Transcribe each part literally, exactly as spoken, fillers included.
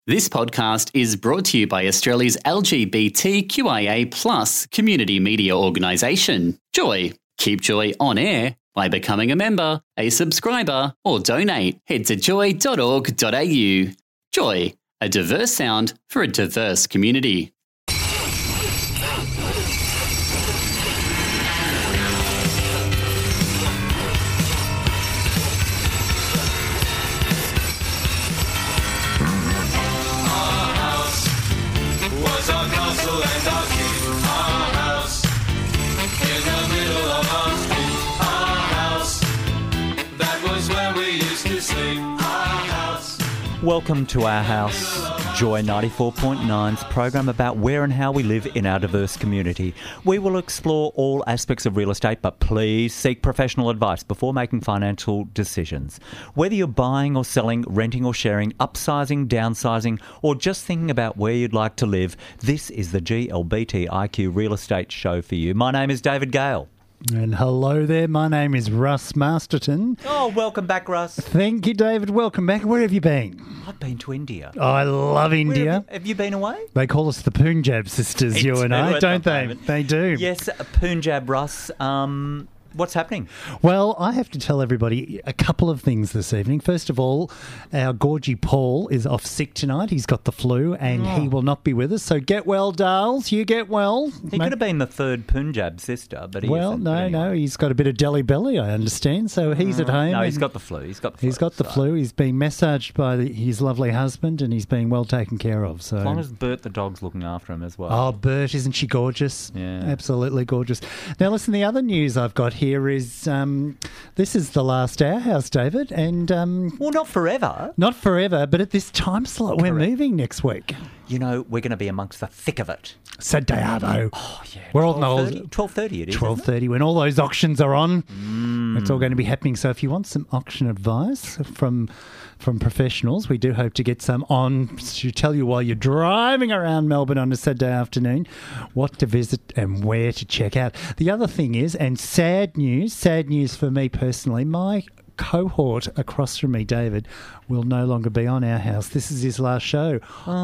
This podcast is brought to you by Australia's L G B T Q I A plus community media organisation, Joy. Keep Joy on air by becoming a member, a subscriber, or donate. Head to joy dot org dot a u. Joy, a diverse sound for a diverse community. Welcome to Our House, Joy ninety-four point nine's program about where and how we live in our diverse community. We will explore all aspects of real estate, but please seek professional advice before making financial decisions. Whether you're buying or selling, renting or sharing, upsizing, downsizing, or just thinking about where you'd like to live, this is the G L B T I Q Real Estate Show for you. My name is David Gale. And hello there, my name is Russ Masterton. Oh, welcome back, Russ. Thank you, David. Welcome back. Where have you been? I've been to India. I love India. Have you, have you been away? They call us the Punjab sisters, They you and do I, at don't the they? moment. They do. Yes, Punjab, Russ. Um, what's happening? Well, I have to tell everybody a couple of things this evening. First of all, our Gorgie Paul is off sick tonight. He's got the flu and Oh. he will not be with us. So get well, Darls. You get well. He Mate- could have been the third Punjab sister, but he Well, isn't. no, But anyway. no. He's got a bit of Delhi belly, I understand. So he's at home. No, he's and- got the flu. He's got the flu. He's got the so- flu. He's being massaged by the, his lovely husband, and he's being well taken care of. So, As long as Bert the dog's looking after him as well. oh, Bert, isn't she gorgeous? Yeah. Absolutely gorgeous. Now, listen. The other news I've got here is um, this is the last Our House, David, and um, Well, not forever. not forever, but at this time slot, we're Correct. moving next week. You know, we're going to be amongst the thick of it. Saturday Arvo. Oh, yeah. We're all in the twelve thirty it is, Twelve isn't it? thirty when all those auctions are on. Mm. It's all going to be happening. So if you want some auction advice from from professionals, we do hope to get some on to tell you while you're driving around Melbourne on a Saturday afternoon what to visit and where to check out. The other thing is, and sad news, sad news for me personally, my cohort across from me, David, will no longer be on Our House. This is his last show.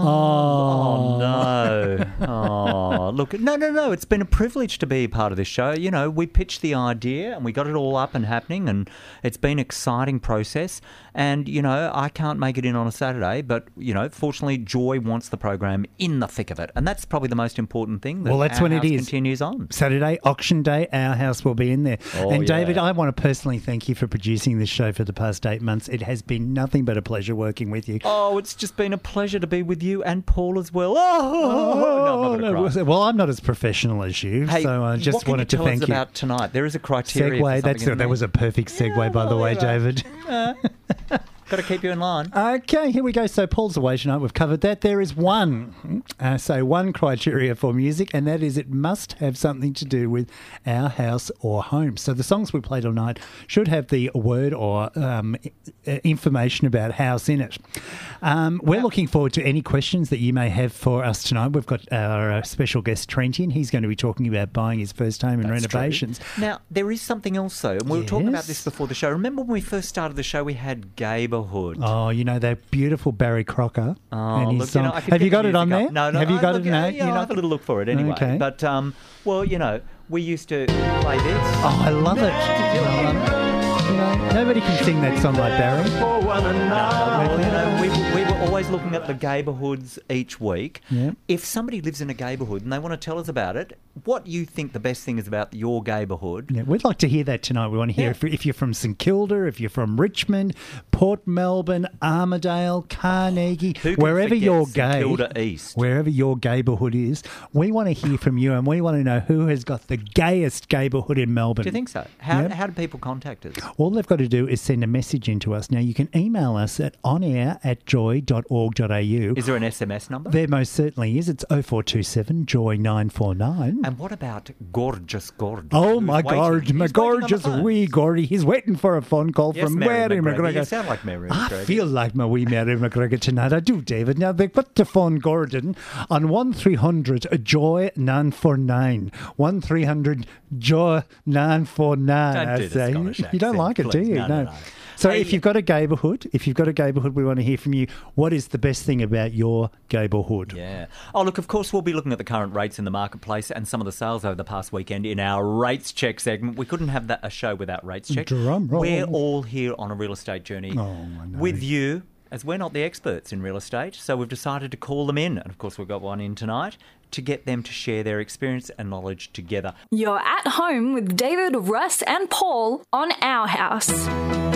Oh, no. Oh, look, no, no, no. It's been a privilege to be a part of this show. You know, we pitched the idea and we got it all up and happening, and it's been an exciting process. And, you know, I can't make it in on a Saturday, but, you know, fortunately, Joy wants the program in the thick of it. And that's probably the most important thing. That Well, that's Our when it House is. continues on. Saturday, auction day, Our House will be in there. Oh, and yeah. David, I want to personally thank you for producing this show for the past eight months. It has been nothing but a pleasure working with you. Oh, it's just been a pleasure to be with you and Paul as well. Oh, no, I'm not gonna cry. Well, I'm not as professional as you, Hey, so I just what can wanted you to tell thank us you. about tonight? There is a criteria. Segue, for that's something in that was a perfect segue, Yeah, by the well, way, you know. David. Got to keep you in line. Okay, here we go. So Paul's away tonight. We've covered that. There is one, uh, so one criteria for music, and that is it must have something to do with our house or home. So the songs we played all night should have the word or um, i- information about house in it. Um, we're looking forward to any questions that you may have for us tonight. We've got our uh, special guest, Trent, in. He's going to be talking about buying his first home and That's renovations. true. Now, there is something else, though, and we were talking about Yes. this before the show. Remember when we first started the show, we had Gayborhood. Oh, you know that beautiful Barry Crocker Oh, and his look, you know, song. I could Have you get got the it on music there? up. No, no. Have you I- got look, it? No, Yeah, you're I'll not- have a little look for it anyway. Okay. But, um, well, you know, we used to play this. Oh, I love it. I love it. You know, nobody can sing that song like Barry. No, well, you know, we, we were always looking at the gayborhoods each week. Yeah. If somebody lives in a gayborhood and they want to tell us about it, what you think the best thing is about your gayborhood? Yeah, we'd like to hear that tonight. We want to hear Yeah. if, if you're from St Kilda, if you're from Richmond, Port Melbourne, Armidale, Carnegie, Who can wherever forget you're St gay, Kilda East? wherever your gayborhood is, we want to hear from you, and we want to know who has got the gayest gayborhood in Melbourne. Do you think so? How, Yep. how do people contact us? All they've got to do is send a message into us. Now, you can email us at onair at joy dot org dot a u. Is there an S M S number? There most certainly is. It's oh four two seven joy nine four nine. And what about gorgeous Gord? Oh, who's my waiting? God, He's my waiting on the gorgeous phone. wee Gordy. He's waiting for a phone call Yes, from Mary Mary McGregor. McGregor. You sound like Mary I McGregor. feel like my wee Mary McGregor tonight. I do, David. Now, they've got to phone Gordon on one three hundred joy nine four nine. one three hundred joy nine four nine, Don't I do the say. Scottish You don't accent, like it, do please. you? No, no, no. So Hey- if you've got a gayborhood, if you've got a gayborhood, we want to hear from you. What is the best thing about your gayborhood? Yeah. Oh, look, of course, we'll be looking at the current rates in the marketplace and some of the sales over the past weekend in our Rates Check segment. We couldn't have that a show without Rates Check. Drum roll. We're all here on a real estate journey Oh, I know. with you, as we're not the experts in real estate, so we've decided to call them in. And, of course, we've got one in tonight to get them to share their experience and knowledge together. You're at home with David, Russ, and Paul on Our House.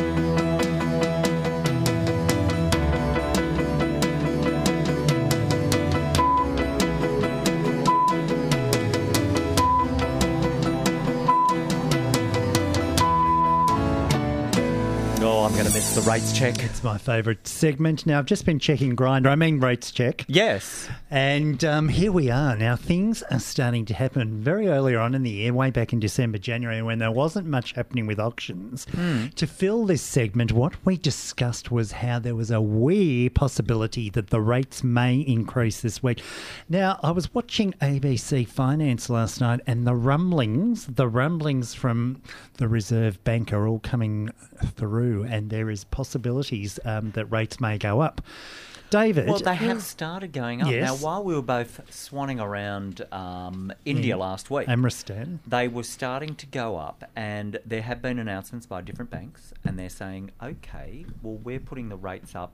Oh, I'm going to miss the Rates Check. It's my favourite segment. Now, I've just been checking Grindr. I mean Rates Check. Yes. And um, here we are. Now, things are starting to happen very earlier on in the year, way back in December, January, when there wasn't much happening with auctions. Mm. To fill this segment, what we discussed was how there was a wee possibility that the rates may increase this week. Now, I was watching A B C Finance last night, and the rumblings, the rumblings from the Reserve Bank are all coming through, and there is possibilities um, that rates may go up. David? Well, they have started going up. Yes. Now, while we were both swanning around um, India last week, Amristan. they were starting to go up, and there have been announcements by different banks, and they're saying, okay, well, we're putting the rates up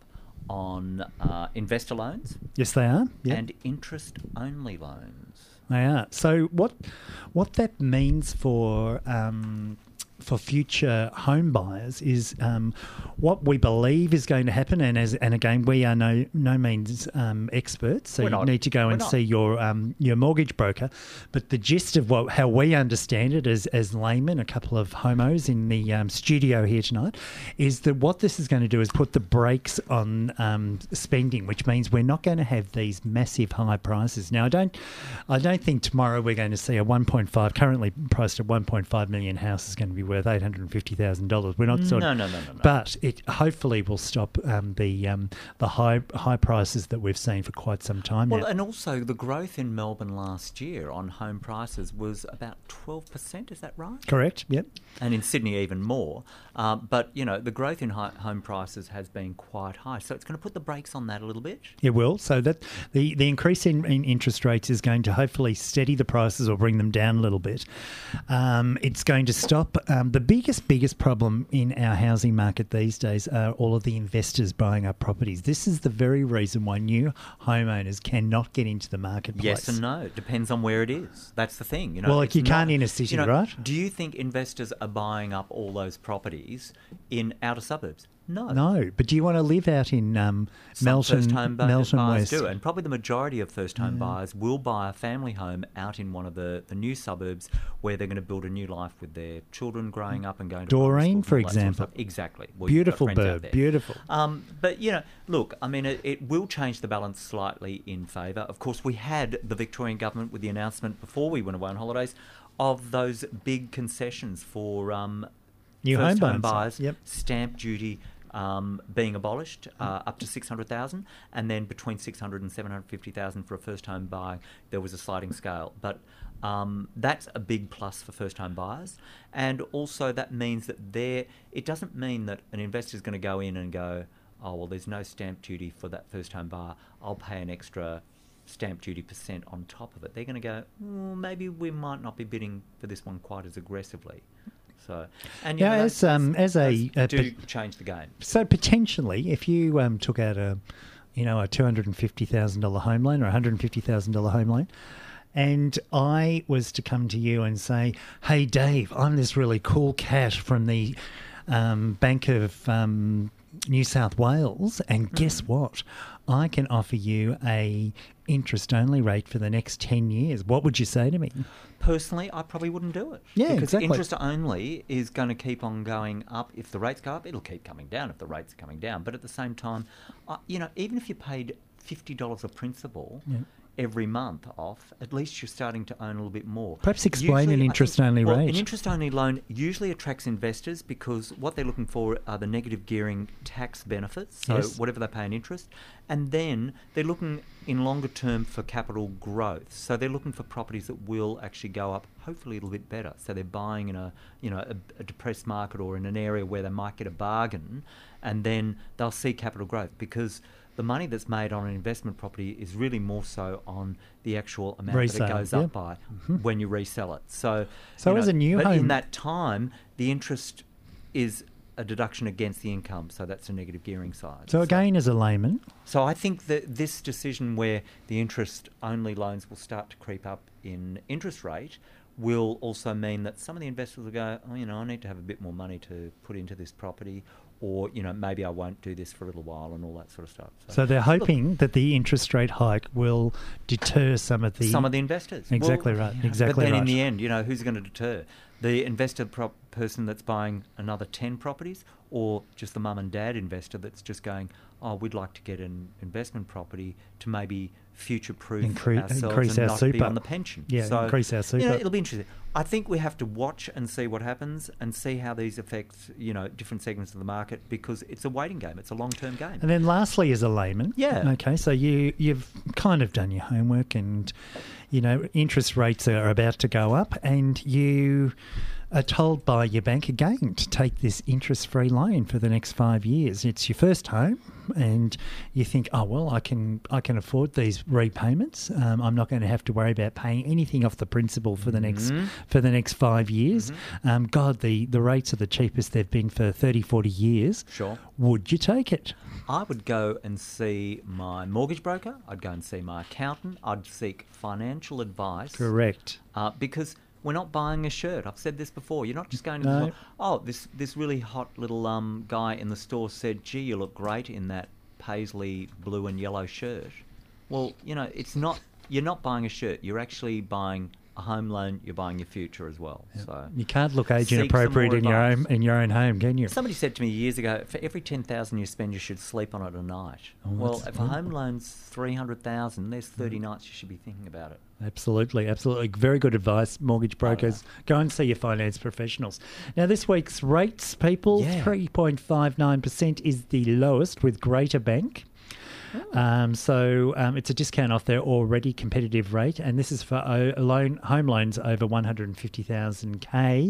on uh, investor loans Yes, they are. Yep. and interest-only loans. They are. So what what that means for um, for future home buyers is um, what we believe is going to happen. And as and again, we are no no means um, experts, so We're you not. need to go We're and not. see your um, your mortgage broker. But the gist of what how we understand it as as laymen, a couple of homos in the um, studio here tonight, is that what this is going to do is put the brakes on um, spending, which means we're not going to have these massive high prices. Now, I don't I don't think tomorrow we're going to see a one point five, currently priced at one point five million house is going to be worth eight hundred fifty thousand dollars. We're not sort No, of, no, no, no, no. But it hopefully will stop um, the um, the high high prices that we've seen for quite some time Well, now. and also the growth in Melbourne last year on home prices was about twelve percent, is that right? Correct? Yep. And in Sydney even more. Uh, but, you know, the growth in hi- home prices has been quite high. So it's going to put the brakes on that a little bit. It will. So that the, the increase in, in interest rates is going to hopefully steady the prices or bring them down a little bit. Um, it's going to stop. Um, the biggest, biggest problem in our housing market these days are all of the investors buying up properties. This is the very reason why new homeowners cannot get into the marketplace. Yes and no. Depends on where it is. That's the thing. You know, Well, like it's you can't not- in a city, you know, right? Do you think investors are buying up all those properties in outer suburbs? No. No, but do you want to live out in um, Some Melton, first-home bu- Melton buyers West? do, and probably the majority of first-home buyers will buy a family home out in one of the, the new suburbs where they're going to build a new life with their children growing up and going to primary Doreen, schools and for all that sort of example. stuff. Exactly. Well, you've got Beautiful friends out bird, there. beautiful. Um, but, you know, look, I mean, it, it will change the balance slightly in favour. Of course, we had the Victorian government with the announcement before we went away on holidays of those big concessions for um, New home first-home buyers. buyers, Yep. stamp duty um, being abolished uh, up to six hundred thousand, and then between six hundred and seven hundred fifty thousand for a first-home buy, there was a sliding scale. But um, that's a big plus for first-home buyers, and also that means that there. It doesn't mean that an investor is going to go in and go, oh well, there's no stamp duty for that first-home buyer. I'll pay an extra stamp duty percent on top of it. They're going to go, well, maybe we might not be bidding for this one quite as aggressively. So, and you Yeah, know, as, those- um, as a- those a do pot- change the game. So potentially, if you um, took out a, you know, a two hundred and fifty thousand dollar home loan or a hundred and fifty thousand dollar home loan, and I was to come to you and say, "Hey, Dave, I'm this really cool cat from the um, Bank of um, New South Wales, and guess what? I can offer you a interest-only rate for the next ten years." What would you say to me? Personally, I probably wouldn't do it. Yeah, because exactly. interest only is going to keep on going up. If the rates go up, it'll keep coming down if the rates are coming down. But at the same time, uh, you know, even if you paid fifty dollars a principal Yeah. every month off, at least you're starting to own a little bit more. Perhaps explain Usually, an I think- interest-only well, rate. An interest-only loan usually attracts investors because what they're looking for are the negative gearing tax benefits, so Yes. whatever they pay in interest, and then they're looking in longer term for capital growth. So they're looking for properties that will actually go up, hopefully a little bit better. So they're buying in a you know a, a depressed market or in an area where they might get a bargain, and then they'll see capital growth, because the money that's made on an investment property is really more so on the actual amount Resale, that it goes yeah. up by Mm-hmm. when you resell it. So, So you as know, a new but home- in that time, the interest is a deduction against the income, so that's a negative gearing side. So again, as a layman, So I think that this decision where the interest-only loans will start to creep up in interest rate will also mean that some of the investors will go, oh, you know, I need to have a bit more money to put into this property, or, you know, maybe I won't do this for a little while and all that sort of stuff. so they're hoping that the interest rate hike will deter some of the some of the investors. Exactly Well, right, you know, exactly But then right. in the end, you know, who's going to deter? The investor prop person that's buying another ten properties, or just the mum and dad investor that's just going, oh, we'd like to get an investment property to maybe future-proof Incre- ourselves increase and our not be super. on the pension. Yeah, so, increase our You know, super. it'll be interesting. I think we have to watch and see what happens and see how these affect, you know, different segments of the market, because it's a waiting game. It's a long-term game. And then lastly, as a layman, Yeah. okay, so you, you've kind of done your homework, and, you know, interest rates are about to go up, and you are told by your bank again to take this interest-free loan for the next five years. It's your first home, and you think, oh, well, I can I can afford these repayments. Um, I'm not going to have to worry about paying anything off the principal for the next Mhm. for the next five years. Um, God, the, the rates are the cheapest they've been for thirty, forty years. Sure. Would you take it? I would go and see my mortgage broker. I'd go and see my accountant. I'd seek financial advice. Correct. Uh, because we're not buying a shirt. I've said this before. You're not just going to No. the store. Oh, this this really hot little um guy in the store said, "Gee, you look great in that paisley blue and yellow shirt." Well, you know, it's not. You're not buying a shirt. You're actually buying a home loan. You're buying your future as well. So You can't look age Seek some inappropriate more in your advice. own in your own home, can you? somebody said to me years ago, for every ten thousand you spend, you should sleep on it a night. Oh, well, that's- if a home loan's three hundred thousand, there's thirty nights you should be thinking about it. Absolutely, absolutely. Very good advice, mortgage brokers. Go and see your finance professionals. Now, this week's rates, people, Yeah. three point five nine percent is the lowest with Greater Bank. Um, so um, it's a discount off their already competitive rate, and this is for o- loan home loans over one hundred fifty thousand K.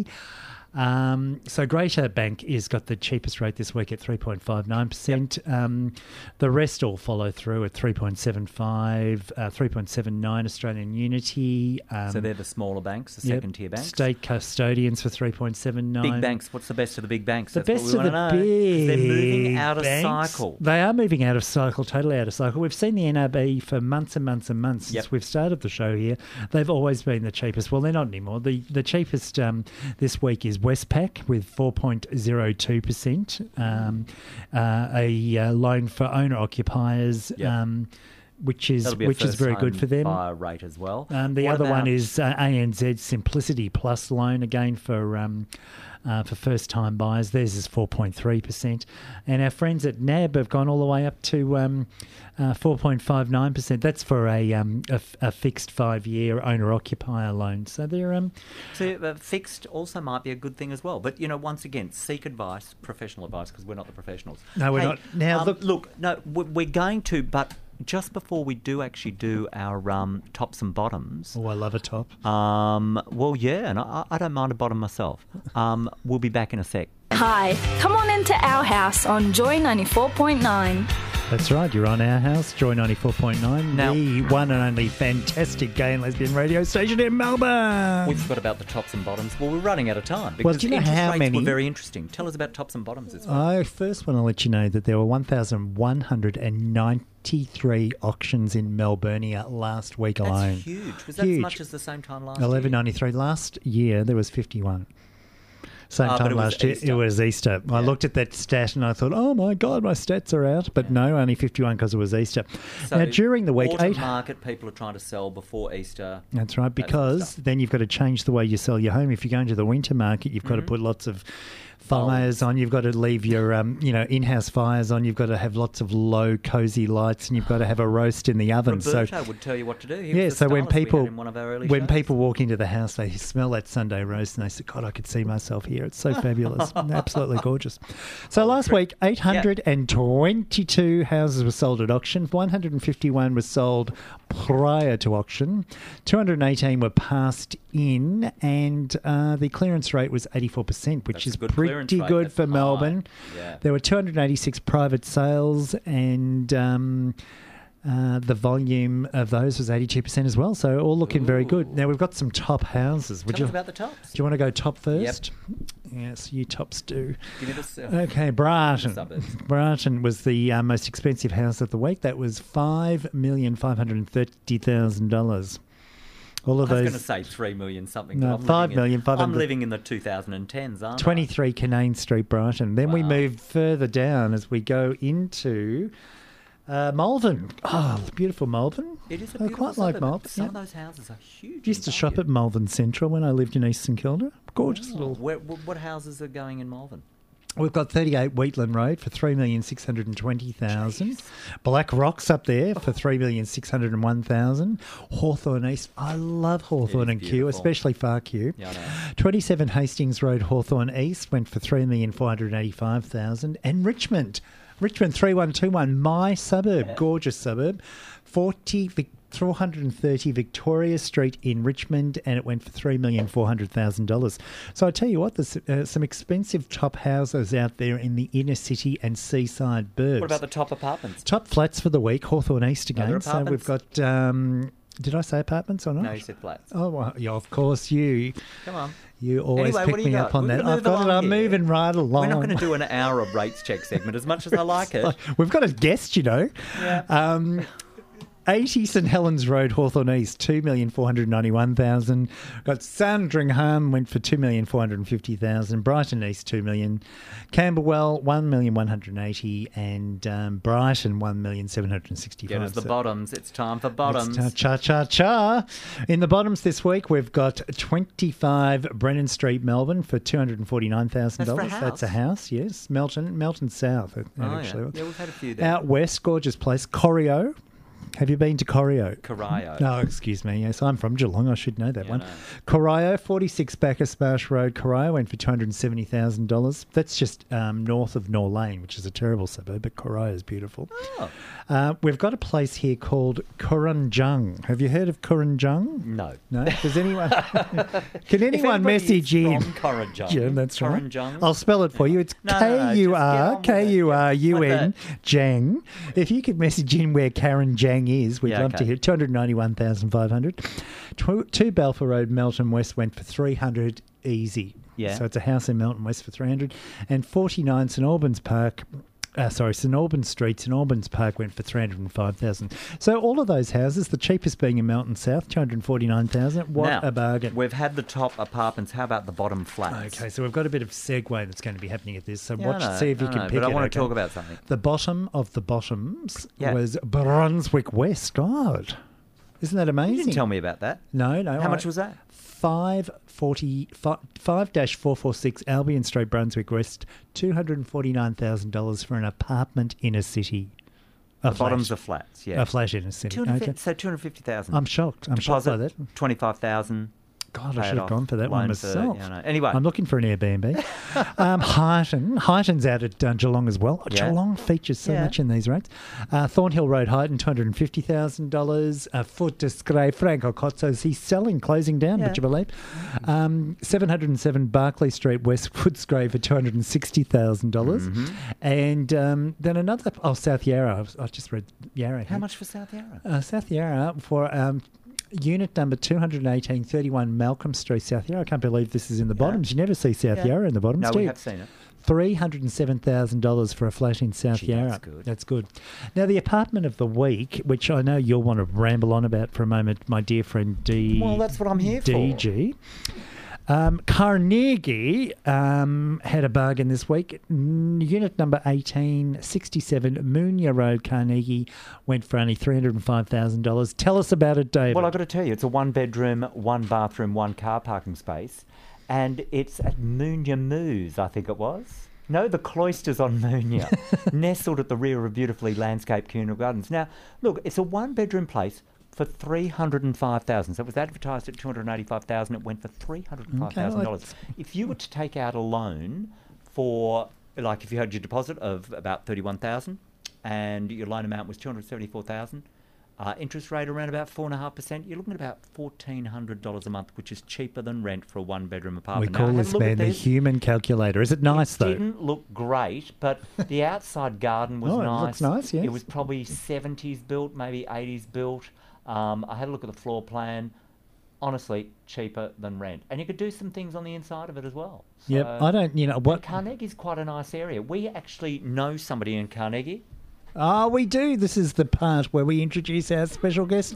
Um, so Greater Bank is got the cheapest rate this week at three point five nine percent. Um, the rest all follow through at three point seven five, uh, three point seven nine Australian Unity. Um, So they're the smaller banks, the yep, second tier banks. State custodians for three point seven nine. Big banks. What's the best of the big banks? The That's best what of we the want to know. 'Cause big they're moving out of banks. cycle. They are moving out of cycle, totally out of cycle. We've seen the N R B for months and months and months since Yep. we've started the show here. They've always been the cheapest. Well, they're not anymore. The the cheapest um, this week is Westpac with four point zero two percent, um, uh, a uh, loan for owner occupiers. Yep. Um, which is That'll be a which is first very home good for them. buyer rate as well. Um, the What other one about- is uh, A N Z Simplicity Plus loan, again for um, uh, for first time buyers. Theirs is four point three percent, and our friends at N A B have gone all the way up to um, uh, four point five nine percent. That's for a, um, a, f- a fixed five year owner occupier loan. So they're um, So uh, fixed also might be a good thing as well. But, you know, once again, seek advice, professional advice, because we're not the professionals. No, we're Hey, not. Now, um, look- look, no, we- we're going to, but just before we do actually do our um, tops and bottoms, oh, I love a top. um, well, yeah, and I, I don't mind a bottom myself. Um, we'll be back in a sec. Hi, come on into our house on Joy ninety-four point nine. That's right. You're on Our House, Joy ninety-four point nine, Now- the one and only fantastic gay and lesbian radio station in Melbourne. We forgot about the tops and bottoms. Well, we're running out of time because Well, do you know interest how rates many- were very interesting. Tell us about tops and bottoms this week. I first want to let you know that there were one thousand one hundred ninety-three auctions in Melburnia last week That's alone. huge. Was that Huge. as much as the same time last eleven year? ninety-three. Last year there was fifty-one. Same Ah, but time it was last year, Easter. it was Easter. I Yeah. looked at that stat and I thought, oh my God, my stats are out. But no, only fifty-one because it was Easter. So now, during the week, autumn eight. market, people are trying to sell before Easter. That's right, that sort of because stuff. then you've got to change the way you sell your home. If you go into the winter market, you've got to Mhm. put lots of fires on. You've got to leave your, um, you know, in-house fires on. You've got to have lots of low, cosy lights, and you've got to have a roast in the oven. Roberto so would tell you what to do. He yeah. was the So when stylist we people had in one of our early when shows. people walk into the house, they smell that Sunday roast, and they say, "God, I could see myself here. It's so fabulous, absolutely gorgeous." So last week, eight hundred twenty-two houses were sold at auction. one hundred fifty-one were sold prior to auction. two hundred eighteen were passed in, and uh, the clearance rate was eighty-four percent, which That's is a good clearance pretty rate. good That's for high. Melbourne. Yeah. There were two hundred eighty-six private sales, and um, uh, the volume of those was eighty-two percent as well. So all looking very good. Now we've got some top houses. Would Tell you us about the tops. do you want to go top first? Yes, you tops do. Give me this. Uh, Okay, Brighton. Suburbs. Brighton was the uh, most expensive house of the week. That was five million five hundred thirty thousand dollars. All of I was those. going to say three million something. No, but I'm five living in- million, five I'm hundred. living in the twenty tens, aren't twenty-three Canaan Street, Brighton. Then we Wow. move further down as we go into uh, Malvern. Oh, beautiful Malvern. I? It is a I beautiful quite like suburb. Malvern. Some yeah. of those houses are huge. Used in to shop value. at Malvern Central when I lived in East St Kilda. Gorgeous Oh, little. where, wh- what houses are going in Malvern? We've got thirty-eight Wheatland Road for three million six hundred twenty thousand. Black Rock's up there for three million six hundred one thousand. Hawthorne East. I love Hawthorne It is and Kew, beautiful. especially Far Kew. Yeah, I know. twenty-seven Hastings Road, Hawthorne East went for three million four hundred eighty-five thousand. And Richmond. Richmond three one two one, my suburb, gorgeous suburb. forty Vic- four hundred thirty Victoria Street in Richmond, and it went for three million four hundred thousand dollars. So I tell you what, there's uh, some expensive top houses out there in the inner city and seaside burbs. What about the top apartments? top flats for the week? Hawthorne East again. Other So we've apartments? got. Um, did I say apartments or not? No, you said flats. Oh, well, yeah, of course you. Come on. You always Anyway, pick what do you me got? up on We're that. gonna I've move got it. along I'm here. moving right along. We're not going to do an hour of rates check segment as much as I like it. We've got a guest, you know. Yeah. Um, eighty St Helens Road, Hawthorne East, two million four hundred ninety-one thousand. Got Sandringham, went for two million four hundred fifty thousand. Brighton East, two million. Camberwell, one million one hundred eighty, and um, Brighton, one million seven hundred sixty-five. Get us the So- bottoms. It's time for bottoms. It's cha cha cha. In the bottoms this week, we've got twenty-five Brennan Street, Melbourne, for two hundred forty-nine thousand dollars. That's for a That's a house? house, yes. Melton, Melton South, it Oh, yeah. actually. Yeah, we've had a few there. Out west, gorgeous place. Corio. Have you been to Corio? Corio. No, excuse me. Yes, I'm from Geelong. I should know that Yeah, one. I know. Corio, forty-six Bacchus Marsh Road, Corio, went for two hundred seventy thousand dollars. That's just um, north of Nor Lane, which is a terrible suburb, but Corio is beautiful. Oh. Uh, we've got a place here called Kurrajong. Have you heard of Kurrajong? No. No? Does anyone... Can If anyone anybody message is in? from Kurrajong, Yeah, that's right. Kurrajong. I'll spell it for you. It's No, no, no, K U just get R on with K U R U N it. Jang. If you could message in where Karen Jang is, we'd Yeah, love to okay. hear. two hundred ninety-one thousand five hundred. Two, two Balfour Road, Melton West went for three hundred easy. Yeah. So it's a house in Melton West for three hundred. And forty-nine St Albans Park. Uh, sorry, St Albans Street, St Albans Park went for three hundred five thousand. So all of those houses, the cheapest being in Melton South, two hundred forty-nine thousand. What now, a bargain. We've had the top apartments. How about the bottom flats? Okay, so we've got a bit of segue that's going to be happening at this. So Yeah, watch, I know, see if you I can know, pick but I it. want okay? to talk about something. The bottom of the bottoms Yeah. was Brunswick West. God, isn't that amazing? You didn't tell me about that. No, no. How I- much was that? Five forty five dash four four six Albion Street, Brunswick West. Two hundred and forty nine thousand dollars for an apartment in a city. A The bottoms flat. are flats. Yeah. A flat in a city. two hundred fifty Okay. So two hundred fifty thousand. I'm shocked. I'm shocked by that. Twenty-five thousand. God, Pay I it should have off. gone for that one Loan for- myself. yeah, I know. Anyway. I'm looking for an Airbnb. um, Highton. Highton's out at uh, Geelong as well. Oh, Yeah. Geelong features so Yeah. much in these rates. Uh, Thornhill Road, Highton, two hundred fifty thousand dollars. Uh, Footscray, Franco Cozzos. He's selling, closing down, Yeah. would you believe? Um, seven hundred seven Barclay Street, West Footscray for two hundred sixty thousand dollars. Mm-hmm. And um, then another, oh, South Yarra. I've- I just read Yarra. How here. much for South Yarra? Uh, South Yarra for um, unit number two eighteen thirty-one Malcolm Street, South Yarra. I can't believe this is in the bottoms. You never see South Yeah. Yarra in the bottoms, No, do we you? have seen it. three hundred seven thousand dollars for a flat in South Gee, Yarra. that's good. That's good. Now, the apartment of the week, which I know you'll want to ramble on about for a moment, my dear friend D. Well, that's what I'm here for. D G. Um, Carnegie um, had a bargain this week. N- Unit number eighteen sixty-seven Moonia Road, Carnegie, went for only three hundred five thousand dollars. Tell us about it, David. Well, I've got to tell you, it's a one bedroom, one bathroom, one car parking space. and it's at Moonya Moos, I think it was. No, the Cloisters on Moonya, nestled at the rear of beautifully landscaped communal gardens. Now, look, it's a one-bedroom place for three hundred five thousand dollars. So it was advertised at two hundred eighty-five thousand dollars. It went for three hundred five thousand dollars. Okay, well, if you were to take out a loan for, like if you had your deposit of about thirty-one thousand dollars and your loan amount was two hundred seventy-four thousand dollars, Uh, interest rate around about four point five percent. You're looking at about fourteen hundred dollars a month, which is cheaper than rent for a one-bedroom apartment. We call now, this man the human calculator. Is it nice, it though? It didn't look great, but the outside garden was oh, nice. It looks nice, yes. It was probably seventies built, maybe eighties built. Um, I had a look at the floor plan. Honestly, cheaper than rent. And you could do some things on the inside of it as well. So, yep, I don't, you know, what... Carnegie's quite a nice area. We actually know somebody in Carnegie. Ah, we do. This is the part where we introduce our special guest.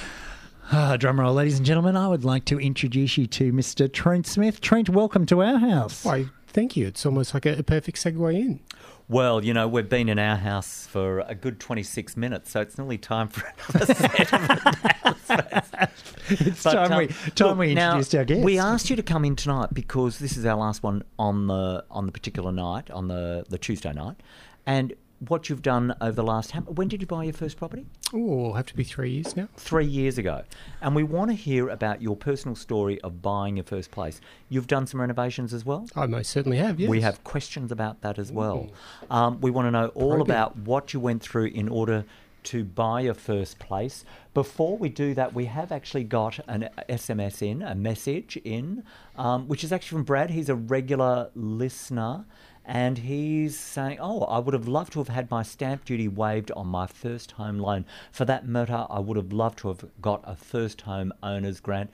Ah, drum roll, ladies and gentlemen. I would like to introduce you to Mister Trent Smith. Trent, welcome to our house. Why, thank you. It's almost like a, a perfect segue in. Well, you know, we've been in our house for a good twenty-six minutes, so it's nearly time for another set of announcements. It's but, time, um, we, time look, we introduced now, our guest. We asked you to come in tonight because this is our last one on the on the particular night, on the, the Tuesday night. And what you've done over the last... How, when did you buy your first property? Oh, it'll have to be three years now. Three years ago. And we want to hear about your personal story of buying your first place. You've done some renovations as well? I most certainly have, yes. We have questions about that as well. Um, we want to know all Probing. about what you went through in order to buy your first place. Before we do that, we have actually got an S M S in, a message in, um, which is actually from Brad. He's a regular listener. And he's saying, oh, I would have loved to have had my stamp duty waived on my first home loan. For that matter, I would have loved to have got a first home owner's grant.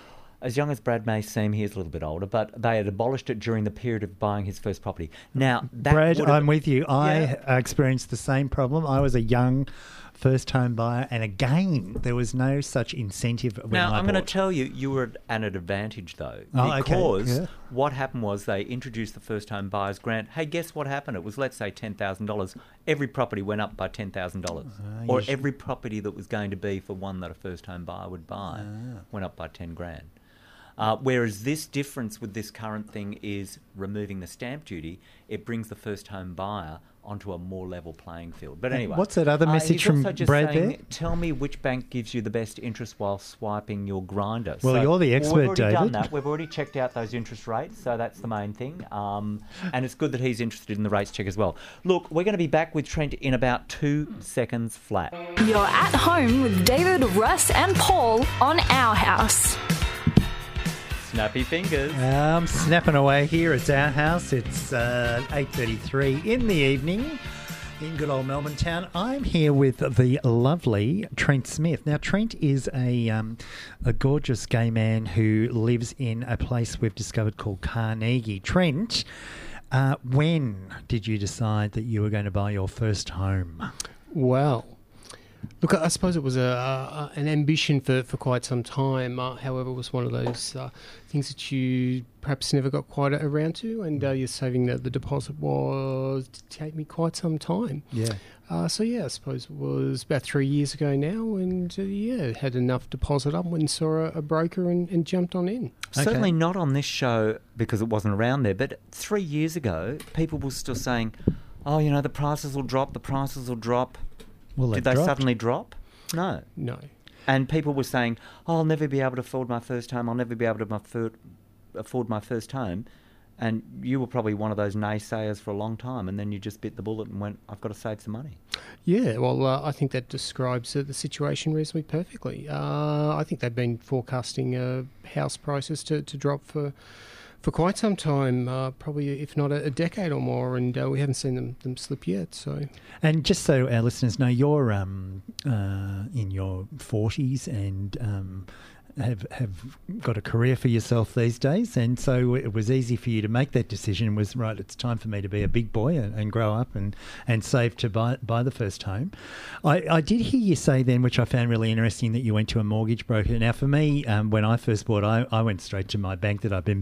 As young as Brad may seem, he is a little bit older, but they had abolished it during the period of buying his first property. Now, that Brad, would have, I'm with you. I yeah. experienced the same problem. I was a young first home buyer, and again, there was no such incentive when now, I I'm bought. going to tell you, you were at an advantage, though, Oh, because okay. yeah. what happened was they introduced the first home buyer's grant. Hey, guess what happened? It was, let's say, ten thousand dollars. Every property went up by ten thousand dollars. Uh, or every property that was going to be for one that a first home buyer would buy uh. went up by ten grand. Uh, whereas this difference with this current thing is removing the stamp duty, it brings the first home buyer onto a more level playing field. But anyway. What's that other message uh, from just Brad saying, there? Tell me which bank gives you the best interest while swiping your grinder. Well, so, you're the expert, well, we've already David. done that. We've already checked out those interest rates, so that's the main thing. Um, and it's good that he's interested in the rates check as well. Look, we're going to be back with Trent in about two seconds flat. You're at home with David, Russ, and Paul on Our House. Snappy fingers. I'm snapping away here. It's our house. It's uh, eight thirty-three in the evening in good old Melbourne town. I'm here with the lovely Trent Smith. Now, Trent is a um, a gorgeous gay man who lives in a place we've discovered called Carnegie. Trent, uh, when did you decide that you were going to buy your first home? Well, look, I suppose it was a, a an ambition for, for quite some time. Uh, however, it was one of those uh, things that you perhaps never got quite around to, and uh, you're saving the, the deposit was to take me quite some time. Yeah. Uh, so, yeah, I suppose it was about three years ago now, and, uh, yeah, had enough deposit up when saw a, a broker and, and jumped on in. Okay. Certainly not on this show because it wasn't around there, but three years ago, people were still saying, oh, you know, the prices will drop, the prices will drop. Well, Did they dropped. suddenly drop? No. No. And people were saying, oh, I'll never be able to afford my first home, I'll never be able to afford, afford my first home. And you were probably one of those naysayers for a long time, and then you just bit the bullet and went, I've got to save some money. Yeah, well, uh, I think that describes uh, the situation reasonably perfectly. Uh, I think they've been forecasting uh, house prices to, to drop for for quite some time, uh, probably if not a, a decade or more, and uh, we haven't seen them, them slip yet. So, and just so our listeners know, you're um, uh, in your forties and um, have have got a career for yourself these days, and so it was easy for you to make that decision. It was right, it's time for me to be a big boy and, and grow up and, and save to buy buy the first home. I, I did hear you say then, which I found really interesting, that you went to a mortgage broker. Now for me, um, when I first bought, I, I went straight to my bank that I've been banking with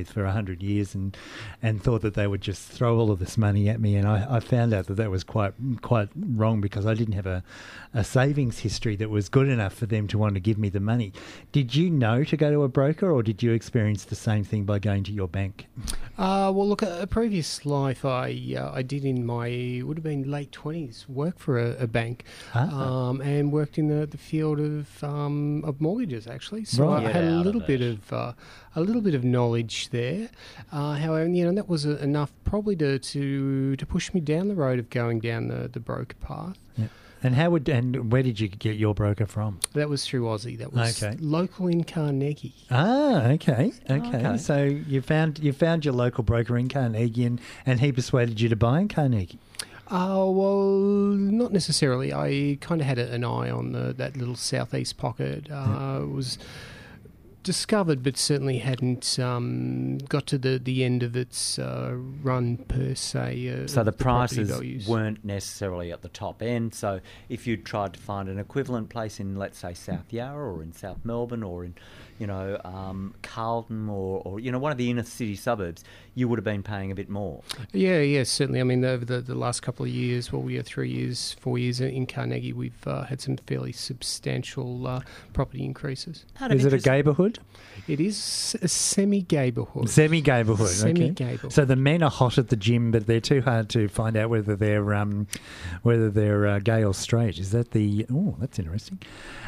with for a hundred years, and and thought that they would just throw all of this money at me, and I, I found out that that was quite quite wrong because I didn't have a, a savings history that was good enough for them to want to give me the money. Did you know to go to a broker, or did you experience the same thing by going to your bank? Uh, well, look, a, a previous life I uh, I did in my, would have been late twenties, work for a, a bank Ah. um, and worked in the, the field of um, of mortgages, actually. So Right. I had Get a out little of bit it. of uh, a little bit of knowledge there. Uh, however, you know, that was uh, enough probably to, to to push me down the road of going down the, the broker path. Yeah. And how would and where did you get your broker from? That was through Aussie. That was Okay. local in Carnegie. Ah, okay, okay. Okay. So you found you found your local broker in Carnegie, and, and he persuaded you to buy in Carnegie. Oh, well, not necessarily. I kind of had a, an eye on the, that little southeast pocket. Uh, It was discovered, but certainly hadn't um, got to the, the end of its uh, run per se. Uh, So the of property prices values. weren't necessarily at the top end. So if you tried to find an equivalent place in, let's say, South Yarra or in South Melbourne or in, you know, um, Carlton or, or, you know, one of the inner city suburbs, you would have been paying a bit more. Yeah, yeah, certainly. I mean, over the, the last couple of years, well, we are three years, four years in Carnegie, we've uh, had some fairly substantial uh, property increases. Out of Is it a interest- gayborhood? It is a semi-gayborhood. Semi-gayborhood. Okay. Semi-gayborhood. So the men are hot at the gym, but they're too hard to find out whether they're um, whether they're uh, gay or straight. Is that the? Oh, that's interesting.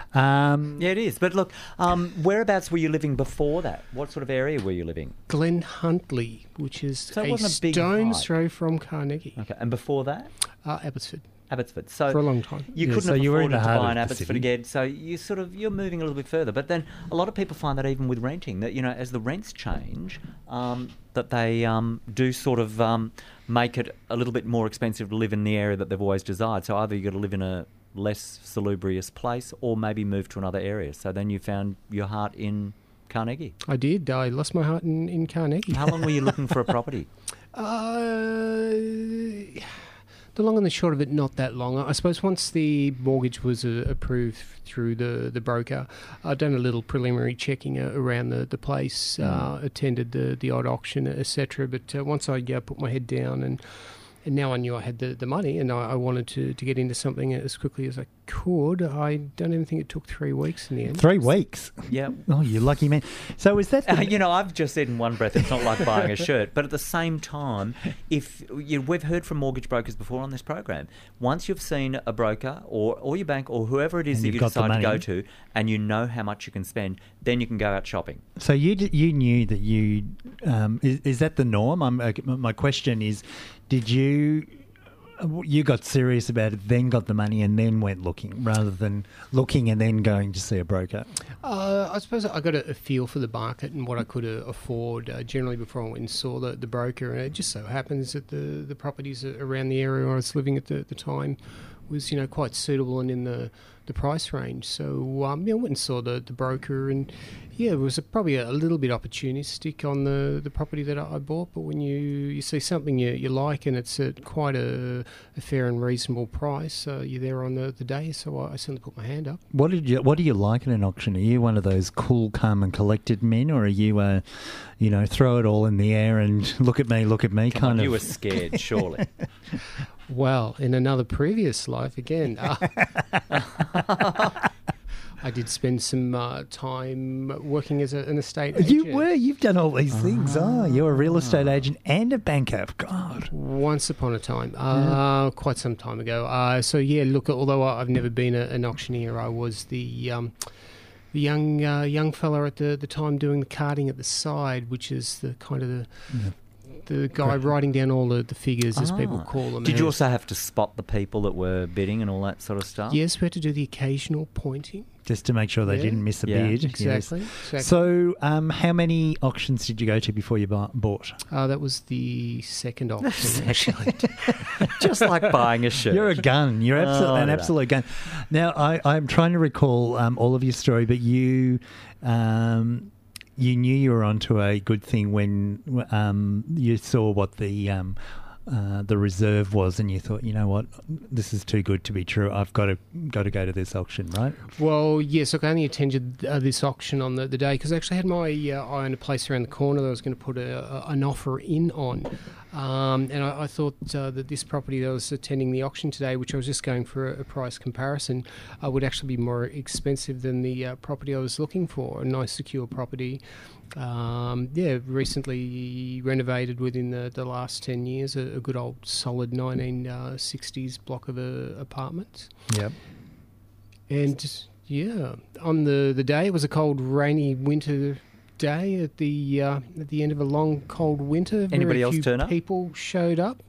Um, Yeah, it is. But look, um, whereabouts were you living before that? What sort of area were you living? Glen Huntley, which is So it a wasn't a big stone's hike. throw from Carnegie, Okay, and before that, uh, Abbotsford, Abbotsford. So for a long time. you Yeah, couldn't so have you were in afforded the to heart buy of an the Abbotsford city. again. So you sort of you're moving a little bit further. But then a lot of people find that even with renting, that you know, as the rents change, um, that they um, do sort of um, make it a little bit more expensive to live in the area that they've always desired. So either you've got to live in a less salubrious place or maybe move to another area. So then you found your heart in Carnegie. I did. I lost my heart in, in Carnegie. How long were you looking for a property? Uh, the long and the short of it, not that long. I suppose once the mortgage was uh, approved through the, the broker, I'd done a little preliminary checking uh, around the, the place, uh, attended the, the odd auction, et cetera. But uh, once I uh, put my head down and and now I knew I had the, the money and I, I wanted to, to get into something as quickly as I could. I don't even think it took three weeks in the end. Three weeks. Yeah. Oh, you lucky man. So is that? The, Uh, you know, I've just said in one breath, it's not like buying a shirt. But at the same time, if you, we've heard from mortgage brokers before on this program, once you've seen a broker or, or your bank or whoever it is And that you've you got the decide to go money. to, and you know how much you can spend, then you can go out shopping. So you d- you knew that you um, is, is that the norm? I'm, uh, my question is, did you you got serious about it, then got the money, and then went looking, rather than looking and then going to see a broker? Uh, I suppose I got a, a feel for the market and what I could uh, afford uh, generally before I went and saw the, the broker. And it just so happens that the, the properties around the area where I was living at the, the time was, you know, quite suitable and in the, the price range. So, um, you know, I went and saw the, the broker and, yeah, it was a, probably a, a little bit opportunistic on the, the property that I, I bought. But when you, you see something you, you like and it's at quite a, a fair and reasonable price, uh, you're there on the, the day. So I, I certainly put my hand up. What did you What do you like at an auction? Are you one of those cool, calm, and collected men, or are you, uh, you know, throw it all in the air and look at me, look at me, Come kind on, of? you were scared, surely. Well, in another previous life, again, uh, I did spend some uh, time working as a, an estate agent. You were. You've done all these things. Oh, you're a real estate agent and a banker. God. Once upon a time, uh, quite some time ago. Uh, so, yeah, look, although I've never been a, an auctioneer, I was the... Um, the young uh, young fella at the, the time doing the carding at the side, which is the kind of the the guy writing down all the, the figures, as people Ah. call them. Did you And- also have to spot the people that were bidding and all that sort of stuff? Yes, we had to do the occasional pointing. Just to make sure they Yeah. didn't miss a Yeah. bid. Yes. Exactly. exactly. So, um, how many auctions did you go to before you bu- bought? Uh, that was the second auction, actually. Just like buying a shirt. You're a gun. You're absolute, Oh, an no. absolute gun. Now, I, I'm trying to recall um, all of your story, but you um, you knew you were onto a good thing when um, you saw what the um, uh, the reserve was, and you thought, you know what, this is too good to be true. I've got to got to go to this auction, right? Well, yes, look, I only attended uh, this auction on the, the day because I actually had my uh, eye on a place around the corner that I was going to put a, a, an offer in on. Um, and I, I thought uh, that this property that I was attending the auction today, which I was just going for a, a price comparison, uh, would actually be more expensive than the uh, property I was looking for, a nice secure property. Um, yeah, recently renovated within the, the last ten years, a, a good old solid nineteen sixties block of uh, apartments. Yep. And yeah, on the, the day, it was a cold, rainy winter day at the uh, at the end of a long, cold winter. Anybody Very else few turn up? People showed up.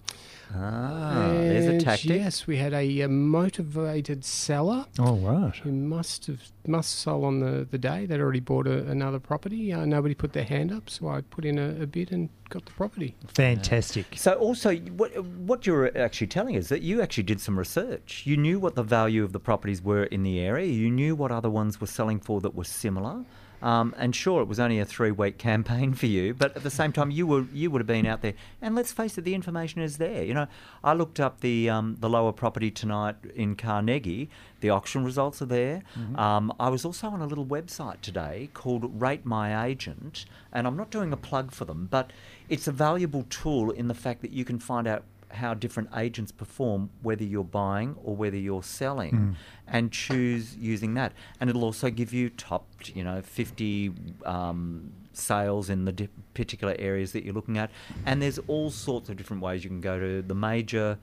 Ah, there's a And tactic. Yes, we had a, uh motivated seller Oh, right. who must have must have sold on the, the day. They'd already bought a, another property. Uh, nobody put their hand up, so I put in a, a bid and got the property. Fantastic. So also, what, what you're actually telling is that you actually did some research. You knew what the value of the properties were in the area. You knew what other ones were selling for that were similar. Um, and sure, it was only a three-week campaign for you, but at the same time, you were you would have been out there. And let's face it, the information is there. You know, I looked up the um, the lower property tonight in Carnegie. The auction results are there. Mm-hmm. Um, I was also on a little website today called Rate My Agent, and I'm not doing a plug for them, but it's a valuable tool in the fact that you can find out how different agents perform, whether you're buying or whether you're selling, mm. and choose using that. And it'll also give you top, you know, fifty um, sales in the di- particular areas that you're looking at. And there's all sorts of different ways you can go to the major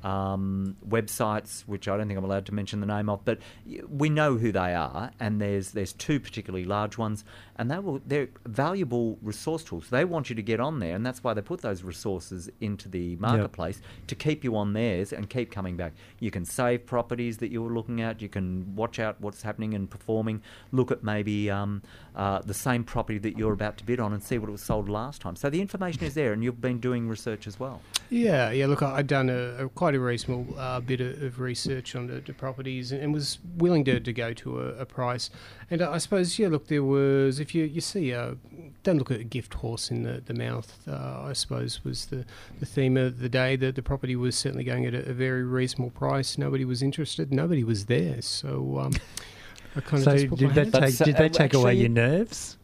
um, websites, which I don't think I'm allowed to mention the name of, but we know who they are. And there's there's two particularly large ones, and they will they're valuable resource tools. They want you to get on there, and that's why they put those resources into the marketplace yep. to keep you on theirs and keep coming back. You can save properties that you're looking at. You can watch out what's happening and performing. Look at maybe um, uh, the same property that you're about to bid on and see what it was sold last time. So the information is there, and you've been doing research as well. Yeah, yeah. Look, I'd done a, a quite a reasonable uh, bit of, of research on the, the properties and, and was willing to, to go to a, a price. And I suppose, yeah, look, there was, if you, you see, a, don't look at a gift horse in the, the mouth, uh, I suppose was the, the theme of the day. The, the property was certainly going at a, a very reasonable price. Nobody was interested. Nobody was there. So um, I kind so of just put did my that hands take, That's, did uh, that take actually, away your nerves?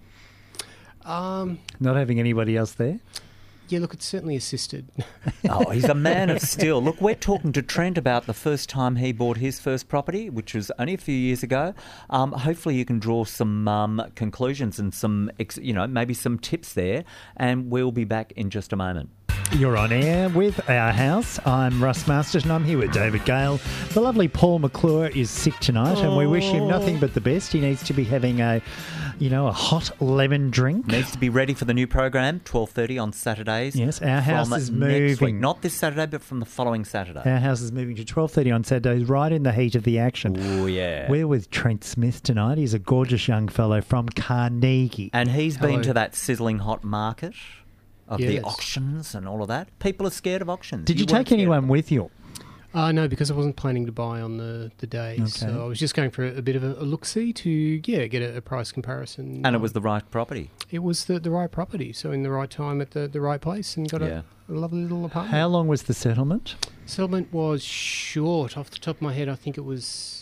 Um, Not having anybody else there? Yeah, look, it certainly assisted. Oh, he's a man of steel. Look, we're talking to Trent about the first time he bought his first property, which was only a few years ago. Um, hopefully you can draw some um, conclusions and some, ex- you know, maybe some tips there, and we'll be back in just a moment. You're on air with Our House. I'm Russ Masters and I'm here with David Gale. The lovely Paul McClure is sick tonight and we wish him nothing but the best. He needs to be having a, you know, a hot lemon drink. Needs to be ready for the new program, twelve thirty on Saturdays. Yes, Our House is moving. Next week. Not this Saturday, but from the following Saturday. Our House is moving to twelve thirty on Saturdays, right in the heat of the action. Oh, yeah. We're with Trent Smith tonight. He's a gorgeous young fellow from Carnegie. And he's Hello. been to that sizzling hot market of Yes. the auctions and all of that. People are scared of auctions. Did you, weren't take scared anyone of them. with you? Uh, no, because I wasn't planning to buy on the, the day. Okay. So I was just going for a, a bit of a, a look-see to, yeah, get a, a price comparison. And it Um, was the right property. It was the, the right property, so in the right time at the, the right place, and got Yeah. a, a lovely little apartment. How long was the settlement? Settlement was short. Off the top of my head, I think it was,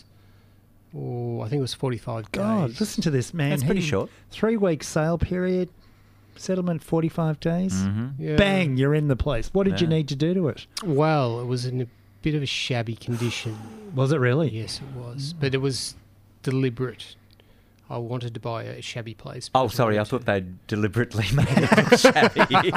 oh, I think it was forty-five God, days. listen to this, man. That's pretty He- short. Three-week sale period, settlement forty-five days. Mm-hmm. Yeah. Bang, you're in the place. What did you Yeah. need to do to it? Well, it was in a bit of a shabby condition. Was it really? Yes, it was. But it was deliberate. I wanted to buy a shabby place. Oh, because sorry, I wanted thought to- they deliberately made it look shabby.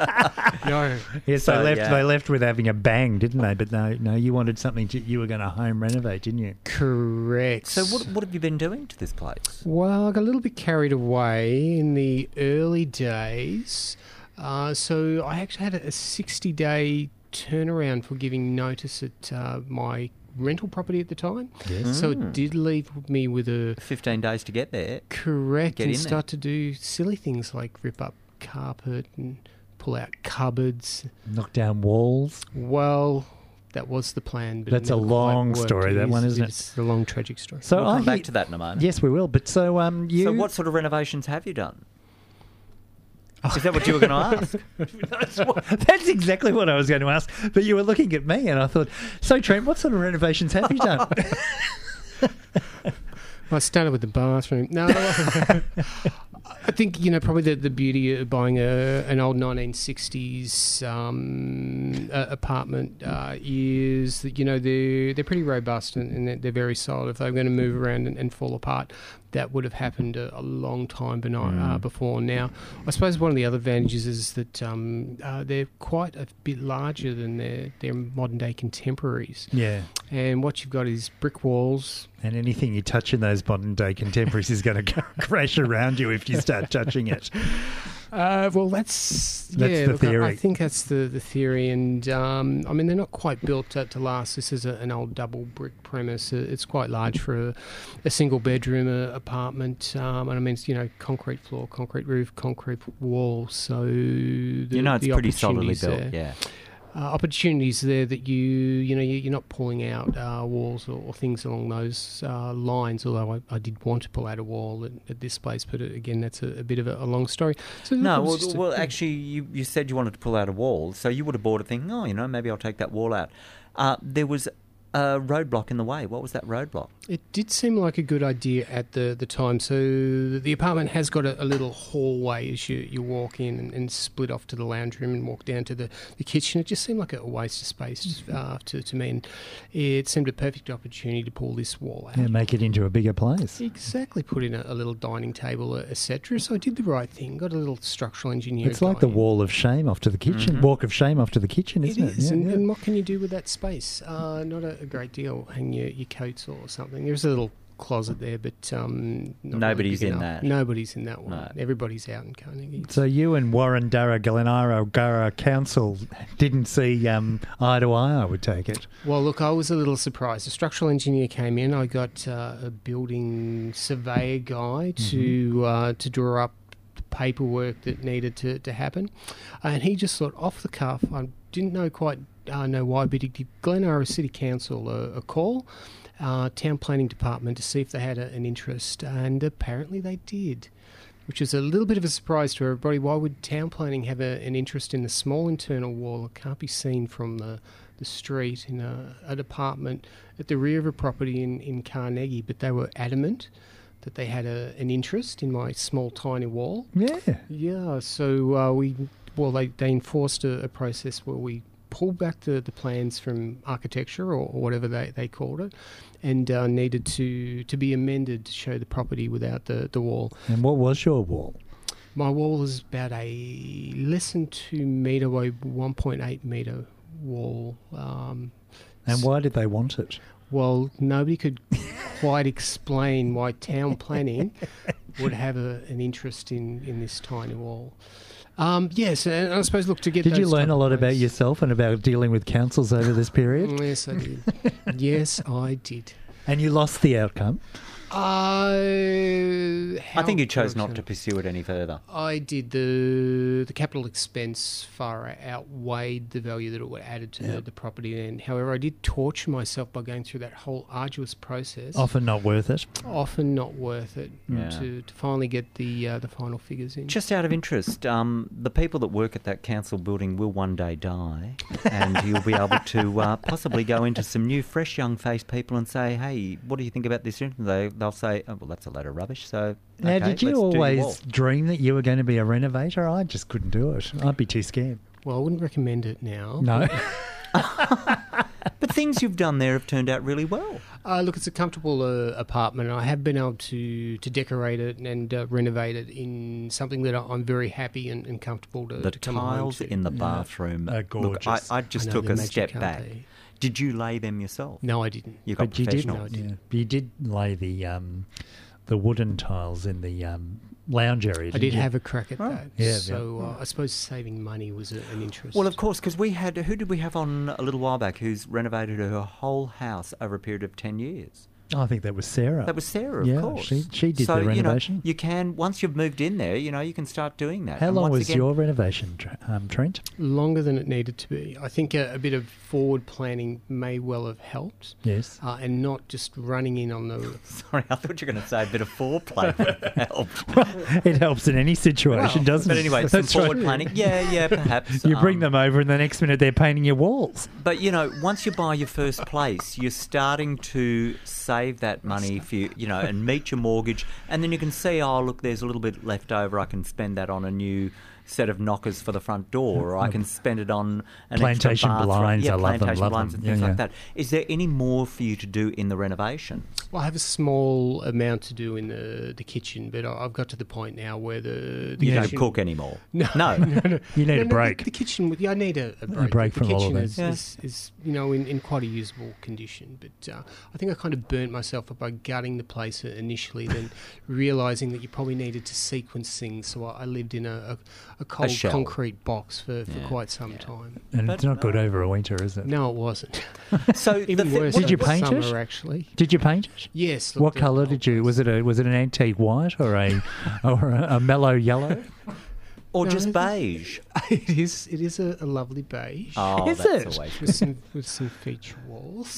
No. Yes, So, they left. yeah. They left with having a bang, didn't they? But no, no, you wanted something. To, you were going to home renovate, didn't you? Correct. So what, what have you been doing to this place? Well, I got a little bit carried away in the early days. Uh, so I actually had a sixty-day turnaround for giving notice at uh, my rental property at the time. Yes. So Mm. it did leave me with a fifteen days to get there. correct Get and in there. start to do silly things like rip up carpet and pull out cupboards. Knock down walls. Well, that was the plan. But it That's a never quite long worked. story, that is- one, isn't it? It's a long, tragic story. So We'll I come back hear- to that in a moment. Yes, we will. But so um, you. So what sort of renovations have you done? Is that what you were going to ask? That's, what, that's exactly what I was going to ask. But you were looking at me and I thought, so Trent, what sort of renovations have you done? I started with the bathroom. No, I think, you know, probably the, the beauty of buying a, an old nineteen sixties um, uh, apartment uh, is that, you know, they're, they're pretty robust and, and they're, they're very solid. If they're going to move around and, and fall apart, that would have happened a, a long time beno- uh, before now. I suppose one of the other advantages is that um, uh, they're quite a bit larger than their, their modern-day contemporaries. Yeah. And what you've got is brick walls. And anything you touch in those modern-day contemporaries is going to crash around you if you start touching it. Uh, well, that's, That's yeah, the look, theory. I, I think that's the, the theory. And, um, I mean, they're not quite built to, to last. This is a, an old double brick premise. Uh, It's quite large for a, a single-bedroom uh, apartment. Um, and, I mean, it's, you know, concrete floor, concrete roof, concrete wall. So, the, You know, it's the pretty solidly opportunities built, there. yeah. Uh, opportunities there that you you know you, you're not pulling out uh, walls or, or things along those uh, lines. Although I, I did want to pull out a wall at, at this place, but again, that's a, a bit of a, a long story. So No, it was well, just a- well actually, you, you said you wanted to pull out a wall, so you would have bought a thing, oh, you know, maybe I'll take that wall out. Uh, there was a roadblock in the way. What was that roadblock? It did seem like a good idea at the, the time. So the apartment has got a, a little hallway as you, you walk in and, and split off to the lounge room and walk down to the, the kitchen. It just seemed like a waste of space uh, to, to me. And it seemed a perfect opportunity to pull this wall out. Yeah, make it into a bigger place. Exactly, put in a, a little dining table, et cetera. So I did the right thing. Got a little structural engineer. It's like the guy in. wall of shame off to the kitchen, Mhm. walk of shame off to the kitchen, It isn't it? is, Yeah, and, yeah. and what can you do with that space? Uh, not a, a great deal. Hang your, your coats or something. There's a little closet there, but um, not Nobody's really big in enough. that. Nobody's in that one. No. Everybody's out in Carnegie. So you and Warren Durra Gallinaro Gurra Council didn't see um, eye to eye, I would take it. Well, look, I was a little surprised. A structural engineer came in. I got uh, a building surveyor guy to uh, to draw up the paperwork that needed to, to happen, and he just thought off the cuff. I didn't know quite uh, know why, but he gave Glenara City Council a, a call, uh, town planning department, to see if they had a, an interest, and apparently they did. Which is a little bit of a surprise to everybody. Why would town planning have a, an interest in the small internal wall that can't be seen from the, the street in a, an apartment at the rear of a property in, in Carnegie? But they were adamant that they had a, an interest in my small, tiny wall. Yeah. Yeah, so uh, we, well, they, they enforced a, a process where we pulled back the, the plans from architecture or, or whatever they, they called it, and uh, needed to, to be amended to show the property without the, the wall. And what was your wall? My wall is about a less than two metre by one point eight metre wall. Um, And why did they want it? well, nobody could quite explain why town planning would have a, an interest in, in this tiny wall. Um, yes, and I suppose, look, to get Did you those learn type a of lot about places- yourself and about dealing with councils over this period? Mm, Yes, I did. Yes, I did. And you lost the outcome? Uh, I think you chose how- not to pursue it any further. I did. The the capital expense far outweighed the value that it would added to the, the property. And however, I did torture myself by going through that whole arduous process. Often not worth it. Often not worth it Yeah. to, to finally get the uh, the final figures in. Just out of interest, um, the people that work at that council building will one day die, and you'll be able to uh, possibly go into some new, fresh, young-faced people and say, "Hey, what do you think about this?" And they they'll say, "Oh, well, that's a load of rubbish." So, Now, okay, did you let's do your always wall. dream that you were going to be a renovator? I just couldn't do it. I'd be too scared. Well, I wouldn't recommend it now. No. But things you've done there have turned out really well. Uh, look, it's a comfortable uh, apartment. I have been able to, to decorate it and uh, renovate it in something that I- I'm very happy and, and comfortable to, The to come home tiles to. in the bathroom. Are Look, gorgeous. I, I just I know, took they're a magic, step aren't back. they? Did you lay them yourself? No, I didn't. You got But you did, professionals. No, I yeah. But you did lay the um, the wooden tiles in the um, lounge area. I didn't did you? have a crack at Oh. that. Yeah, so Uh, I suppose saving money was a, an interest. Well, of course, because we had, who did we have on a little while back who's renovated her whole house over a period of ten years? I think that was Sarah. That was Sarah, of yeah, course. she she did so, the renovation. You know, you can, once you've moved in there, you know, you can start doing that. How And long once was again, your renovation, Tr- um, Trent? Longer than it needed to be. I think a, a bit of forward planning may well have helped. Yes. Uh, and not just running in on the... Sorry, I thought you were going to say a bit of foreplay would help. It helps in any situation, Well, doesn't But it? anyway, some That's right. forward planning. Yeah, yeah, perhaps. You bring um, them over and the next minute they're painting your walls. But, you know, once you buy your first place, you're starting to save that money for you, you know, and meet your mortgage. And then you can see, oh, look, there's a little bit left over. I can spend that on a new set of knockers for the front door, or I can spend it on an Plantation extra bathroom. blinds, Yeah, I love them, plantation love blinds them. and things Yeah, like yeah. that. Is there any more for you to do in the renovation? Well, I have a small amount to do in the, the kitchen, but I- I've got to the point now where the, the You kitchen... don't cook anymore. No, No. no, no. You need No, a no, break. The, the kitchen, with- yeah, I need a, a break. break the from all of kitchen that. is, Yeah. is, is, you know, in, in quite a usable condition. But uh, I think I kind of burnt myself up by gutting the place initially, then realising that you probably needed to sequence things. So I, I lived in a, a, a cold shell. concrete box for, for Yeah. quite some time. And But- it's not good over a winter, is it? No, it wasn't. So Even the thi- worse. Did you over paint it? summer, actually. Did you paint it? Yes. What looked at colour the did whole you? Was place. it a was it an antique white or a or a, a mellow yellow? Or No, just it- beige? It is. It is a, a lovely beige. Oh, Is that's it? always With some with some feature walls.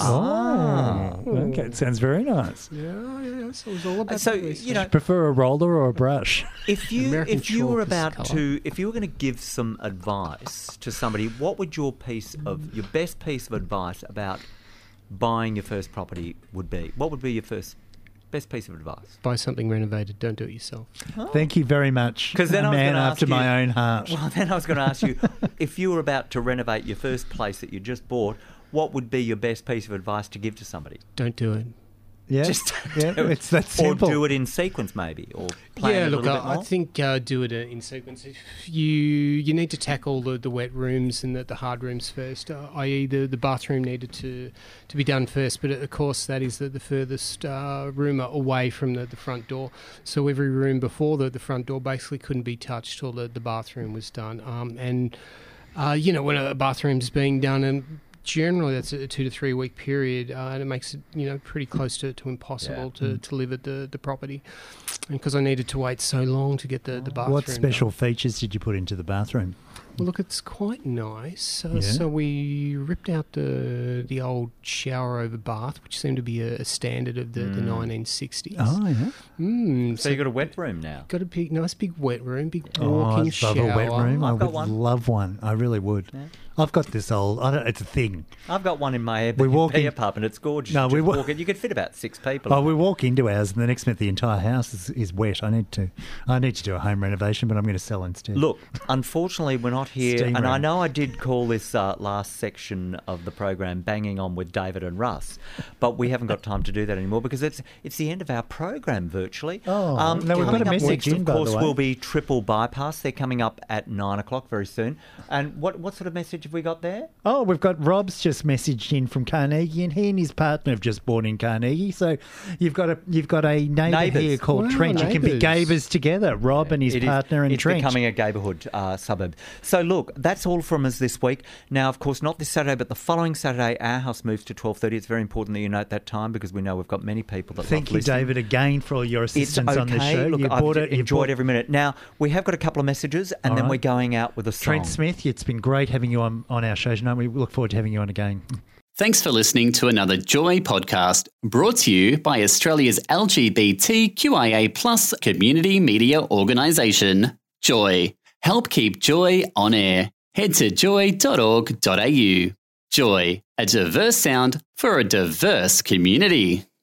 Oh, okay, it sounds very nice. Yeah, yeah, yeah. So it was all about So, the you know, Prefer a roller or a brush? If you American if you were chalk is about colour. to if you were going to give some advice to somebody, what would your piece of your best piece of advice about buying your first property would be? What would be your first best piece of advice? buy something renovated. Don't do it yourself. Thank you very much. 'Cause then a I was man gonna after ask my you- own heart. Well, then I was going to ask you, if you were about to renovate your first place that you just bought, what would be your best piece of advice to give to somebody? Don't do it. yeah, Just yeah, do it. it's that simple. Or do it in sequence, maybe, or plan yeah, a look, little bit I, more. I think uh, do it uh, in sequence. If you you need to tackle the, the wet rooms and the, the hard rooms first, uh, that is, the the bathroom needed to to be done first. But of course, that is the, the furthest uh, room away from the, the front door. So every room before the, the front door basically couldn't be touched till the, the bathroom was done. Um, and uh, you know, when a bathroom's being done, and generally that's a two to three week period, uh, and it makes it, you know, pretty close to, to impossible Yeah. to, to live at the, the property. And because I needed to wait so long to get the, the bathroom What special done. features did you put into the bathroom? Well, look, it's quite nice. Uh, Yeah. So we ripped out the the old shower over bath, which seemed to be a, a standard of the, the Mm. nineteen sixties. Oh, yeah. Mm, So you got a wet room now. got a big, nice big wet room, big Oh, walk-in I'd shower. love a wet room. I I've got would one. love one. I really would. Yeah. I've got this old. I don't, it's a thing. I've got one in my Airbnb We walk in- apartment. It's gorgeous. No, You we just wa- walk in. You could fit about six people. Oh, in we it. walk into ours, and the next minute the entire house is, is wet. I need to. I need to do a home renovation, but I'm going to sell instead. Look, unfortunately, we're not here, Steam and I room. know I did call this uh, last section of the program "Banging On with David and Russ," but we haven't got time to do that anymore because it's it's the end of our program virtually. Oh, um, no, we've got coming a up message next, in, of by the course, way. will be Triple Bypass. They're coming up at nine o'clock very soon. And what what sort of message have we got there? Oh, we've got Rob's just messaged in from Carnegie, and he and his partner have just bought in Carnegie. So you've got a you've got a neighbour Neighbours. here called Wow, Trent. You can be neighbours. gaybours together, Rob and his It is- partner and it's Trent. becoming a neighbourhood uh, suburb. So look, that's all from us this week. Now, of course, not this Saturday, but the following Saturday, our house moves to twelve thirty. It's very important that you note that time because we know we've got many people that Thank love you, listening. David, again for all your It's assistance okay. on the show. Look, you I've bought it. you enjoyed bought- every minute. Now, we have got a couple of messages and All then right. we're going out with a song. Trent Smith, it's been great having you on, on our show tonight. We look forward to having you on again. Thanks for listening to another Joy podcast brought to you by Australia's L G B T Q I A plus community media organisation, Joy. Help keep Joy on air. Head to joy dot org dot a u. Joy, a diverse sound for a diverse community.